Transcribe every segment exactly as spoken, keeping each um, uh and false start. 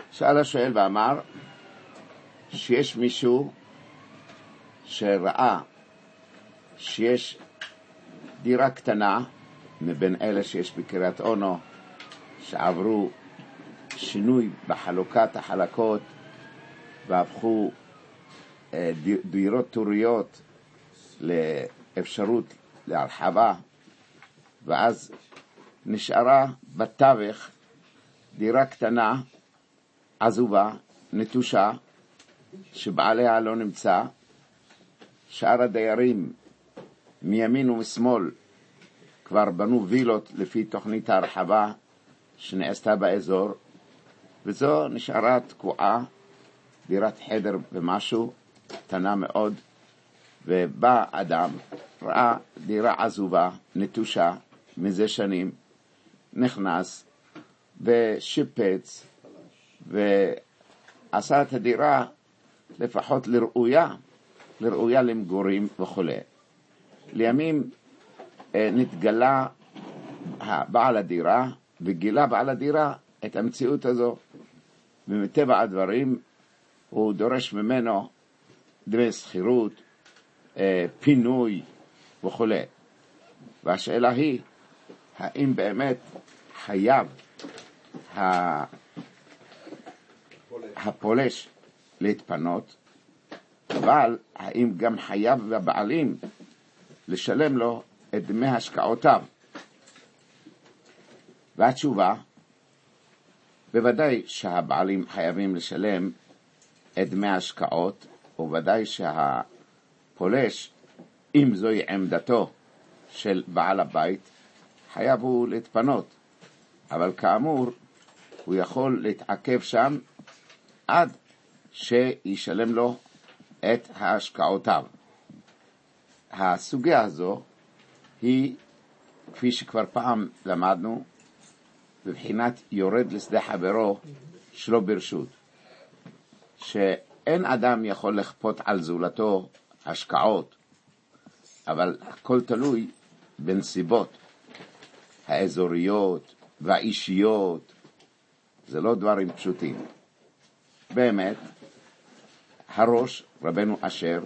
שאל השואל ואמר שיש מישהו שראה שיש דירה קטנה מבין אלה שיש בקריית אונו שעברו שינוי בחלוקת החלקות והפכו דירות טוריות לאפשרות להרחבה, ואז נשארה בתווך דירה קטנה עזובה, נטושה, שבעליה לא נמצא. שאר הדיירים מימין ומשמאל כבר בנו וילות לפי תוכנית ההרחבה שנעשתה באזור, וזו נשארה תקועה, דירת חדר ומשהו, קטנה מאוד. ובא אדם, ראה דירה עזובה, נטושה, מזה שנים, נכנס ושיפץ ועשה את הדירה לפחות לראויה, לראויה למגורים וכו'. לימים נתגלה בעל הדירה וגילה בעל הדירה את המציאות הזו, ומטבע הדברים הוא דורש ממנו דמי שכירות, פינוי וכו'. והשאלה היא, האם באמת חייב הפולש להתפנות, אבל האם גם חייב הבעלים לשלם לו את דמי השקעותיו? והתשובה, בוודאי שהבעלים חייבים לשלם את דמי ההשקעות, ובוודאי שהפולש, אם זוהי עמדתו של בעל הבית, חייב הוא להתפנות. אבל כאמור, הוא יכול להתעכב שם עד שישלם לו את ההשקעותיו. הסוגיה הזו היא, כפי שכבר פעם למדנו, בבחינת יורד לשדה חברו שלא ברשות, שאין אדם יכול לכפות על זולתו השקעות, אבל הכל תלוי בנסיבות האזוריות והאישיות. זה לא דברים פשוטים. באמת, הראש, רבנו אשר,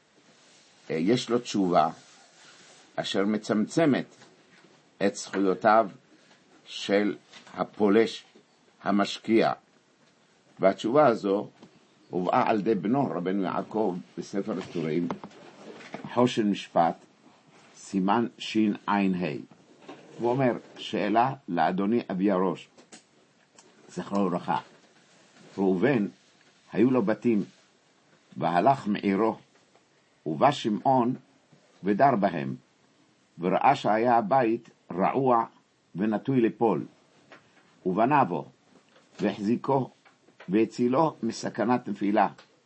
יש לו תשובה אשר מצמצמת את זכויותיו של הפולש המשקיע. והתשובה הזו הובאה על ידי בנו רבנו יעקב בספר הסטורים, חושן משפט, סימן שין עין ה'. הוא אומר, שאלה לאדוני אבי הראש, זכרו לברכה. ראובן היו לו בתים, והלך מעירו, ובא שמעון ודר בהם, וראה שהיה הבית רעוע ונטוי לפול, ובנה בו, והחזיקו, והצילו מסכנת נפילה,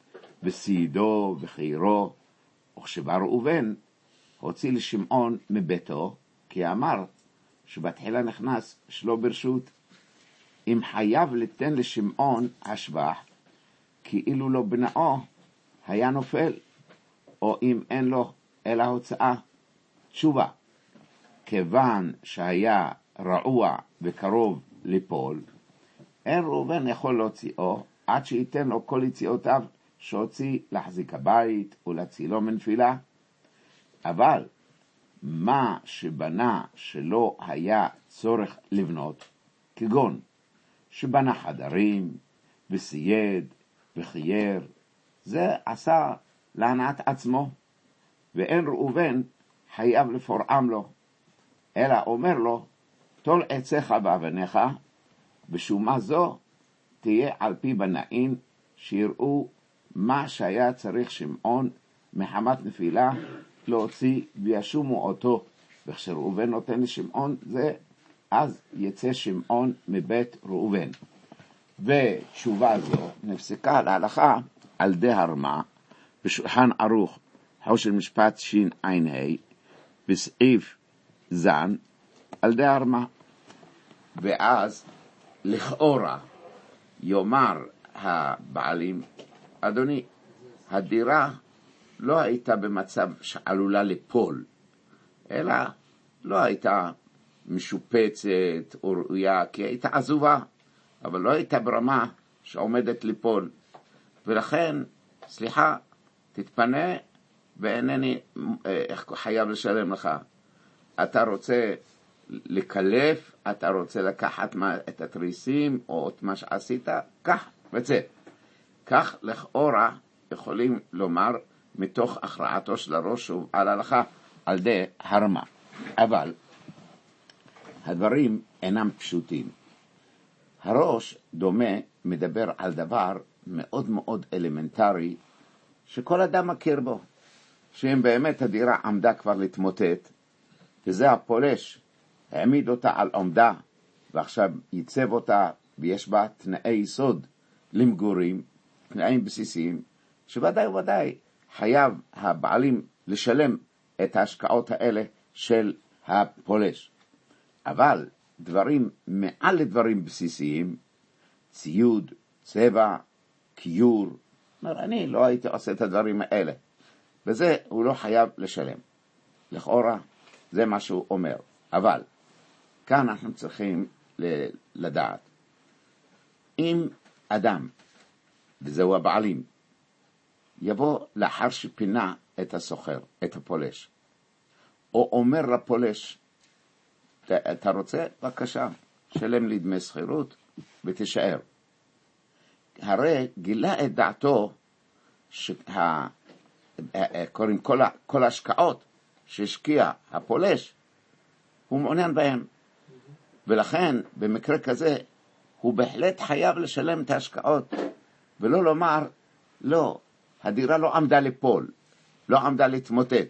וסיידו וחירו. וכשבא ראובן, הוציא לשמעון מביתו, כי אמר שבתחילה נכנס שלא ברשות. אם חייב ליתן לשמעון השבח, כאילו לא בנאו היה נופל, או אם אין לו אלא הוצאה. תשובה, כיוון שהיה רעוע וקרוב ליפול, אין ראובן יכול להוציאו עד שייתן לו כל יציאותיו שהוציא להחזיק הבית ולהצילו מנפילה. אבל מה שבנה שלא היה צורך לבנות, כגון שבנה חדרים וסייד וחייר, זה עשה להנעת עצמו, ואין ראובן חייב לפורעם לו, אלא אומר לו, תול עציך באבניך, ושומה זו תהיה על פי בנאים, שיראו מה שהיה צריך שמעון מחמת נפילה להוציא וישומו אותו. וכשראובן נותן לשמעון זה, אז יצא שמעון מבית ראובן. ותשובה זו נפסקה להלכה על די הרמה בשולחן ערוך חושן משפט שין עין ה' בסעיף זן על די הרמה. ואז לכאורה יאמר הבעלים, אדוני, הדירה לא הייתה במצב שעלולה לפול, אלא לא הייתה משופצת או ראויה, כי הייתה עזובה, אבל לא הייתה ברמה שעומדת ליפול. ולכן, סליחה, תתפנה ואינני חייב לשלם לך. אתה רוצה לקלף, אתה רוצה לקחת את התריסים או את מה שעשית, כך וצא. כך לכאורה יכולים לומר מתוך הכרעתו של הראש על ההלכה על די הרמה. אבל הדברים אינם פשוטים. הראש דומה מדבר על דבר מאוד מאוד אלמנטרי שכל אדם מכיר בו. שאם באמת הדירה עמדה כבר להתמוטט, וזה הפולש העמיד אותה על עומדה, ועכשיו ייצב אותה ויש בה תנאי יסוד למגורים, תנאים בסיסיים, שוודאי ודאי חייב הבעלים לשלם את ההשקעות האלה של הפולש. אבל דברים מעל לדברים בסיסיים, ציוד, צבע, קיור, אומר, אני לא הייתי עושה את הדברים האלה, וזה הוא לא חייב לשלם. לכאורה זה מה שהוא אומר. אבל כאן אנחנו צריכים לדעת, אם אדם, וזהו הבעלים, יבוא לאחר שפינה את הסוחר, את הפולש, או אומר לפולש, אתה רוצה? בבקשה, שלם לי דמי שכירות ותשאר. הרי גילה את דעתו שה... קוראים כל, ה... כל ההשקעות שהשקיע הפולש, הוא מעוניין בהם. ולכן במקרה כזה הוא בהחלט חייב לשלם את ההשקעות, ולא לומר, לא, הדירה לא עמדה לפול, לא עמדה להתמוטט.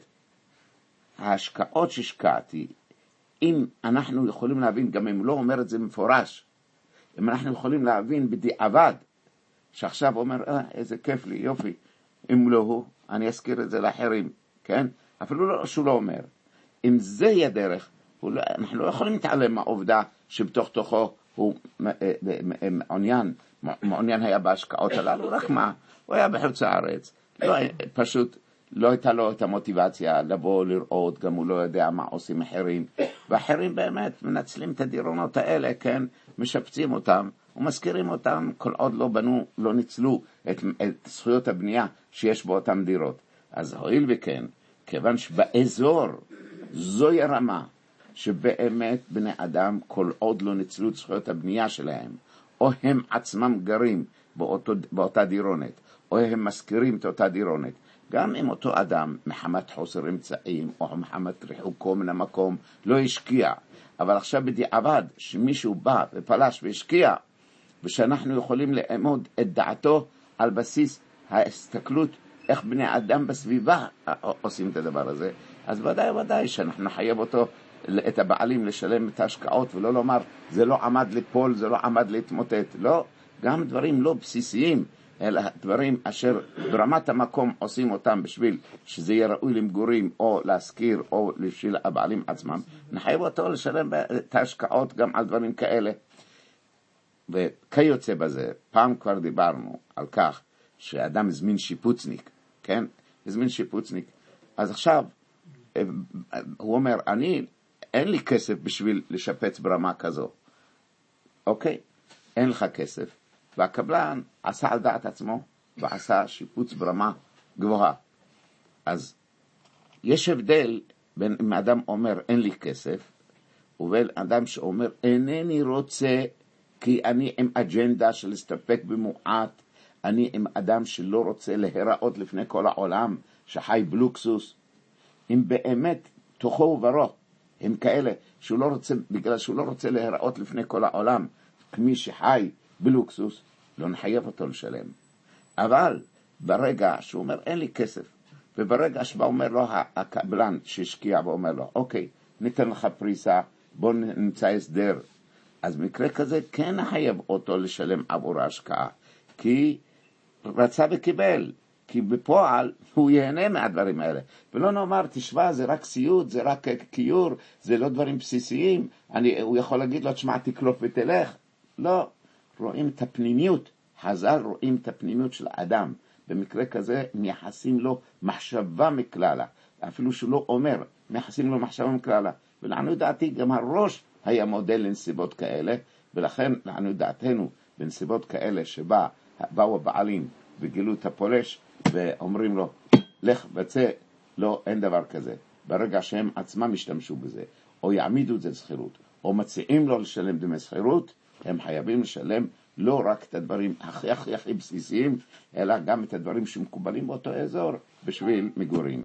ההשקעות שהשקעתי, אם אנחנו יכולים להבין, גם אם לא אומר את זה מפורש, אם אנחנו יכולים להבין בדיעבד, שעכשיו אומר, אה, איזה כיף לי, יופי, אם לא הוא, אני אזכיר את זה לאחרים, כן? אפילו לא, שהוא לא אומר. אם זה יהיה דרך, לא, אנחנו לא יכולים להתעלם מהעובדה שבתוך תוכו הוא מעוניין, מעוניין היה בהשקעות הללו, רק מה? הוא היה בחוץ הארץ, לא, פשוט לא הייתה לו את המוטיבציה לבוא לראות, גם הוא לא יודע מה עושים אחרים, ואחרים באמת מנצלים את הדירונות האלה, כן? משפצים אותם ומזכירים אותם כל עוד לא בנו, לא ניצלו את, את זכויות הבנייה שיש באותם דירות. אז הואיל וכן, כיוון שבאזור זוהי הרמה שבאמת בני אדם כל עוד לא ניצלו את זכויות הבנייה שלהם, או הם עצמם גרים באותו, באותה דירונת, או הם מזכירים את אותה דירונת, גם אם אותו אדם מחמת חוסר אמצעים או מחמת ריחוקו מן המקום לא השקיע, אבל עכשיו בדיעבד שמישהו בא ופלש והשקיע, ושאנחנו יכולים לעמוד את דעתו על בסיס ההסתכלות איך בני אדם בסביבה עושים את הדבר הזה, אז ודאי ודאי שאנחנו נחייב אותו, את הבעלים, לשלם את ההשקעות, ולא לומר זה לא עמד לפול, זה לא עמד להתמוטט. לא, גם דברים לא בסיסיים, אלא דברים אשר ברמת המקום עושים אותם בשביל שזה יהיה ראוי למגורים או להשכיר או בשביל הבעלים עצמם, נחייב אותו לשלם את ההשקעות גם על דברים כאלה. וכיוצא בזה, פעם כבר דיברנו על כך שאדם הזמין שיפוצניק, כן? הזמין שיפוצניק. אז עכשיו הוא אומר, אני אין לי כסף בשביל לשפץ ברמה כזו. אוקיי, אין לך כסף. והקבלן עשה על דעת עצמו ועשה שיפוץ ברמה גבוהה. אז יש הבדל בין אם אדם אומר אין לי כסף, ובין אדם שאומר אינני רוצה כי אני עם אג'נדה של להסתפק במועט, אני עם אדם שלא רוצה להיראות לפני כל העולם, שחי בלוקסוס. אם באמת תוכו וברו הם כאלה שהוא לא רוצה, בגלל שהוא לא רוצה להיראות לפני כל העולם כמי שחי בלוקסוס, לא נחייב אותו לשלם. אבל ברגע שהוא אומר אין לי כסף, וברגע שבא אומר לו הקבלן שהשקיע ואומר לו אוקיי, ניתן לך פריסה, בוא נמצא הסדר, אז מקרה כזה כן נחייב אותו לשלם עבור ההשקעה, כי רצה וקיבל, כי בפועל הוא ייהנה מהדברים האלה. ולא נאמר, תשווה, זה רק סיוד, זה רק קיור, זה לא דברים בסיסיים, אני, הוא יכול להגיד לו, תשמע, תקלוף ותלך. לא, רואים את הפנימיות, חז"ל רואים את הפנימיות של האדם. במקרה כזה מייחסים לו מחשבה מכללה, אפילו שהוא לא אומר, מייחסים לו מחשבה מכללה. ולענו דעתי, גם הראש היה מודל לנסיבות כאלה, ולכן לענו דעתנו, בנסיבות כאלה שבה באו הבעלים וגילו את הפולש ואומרים לו, לך בצא, לא, אין דבר כזה. ברגע שהם עצמם ישתמשו בזה, או יעמידו את זה לסחירות, או מציעים לו לשלם דמי סחירות, הם חייבים לשלם לא רק את הדברים הכי הכי הכי בסיסיים, אלא גם את הדברים שמקובלים באותו אזור בשביל מגורים.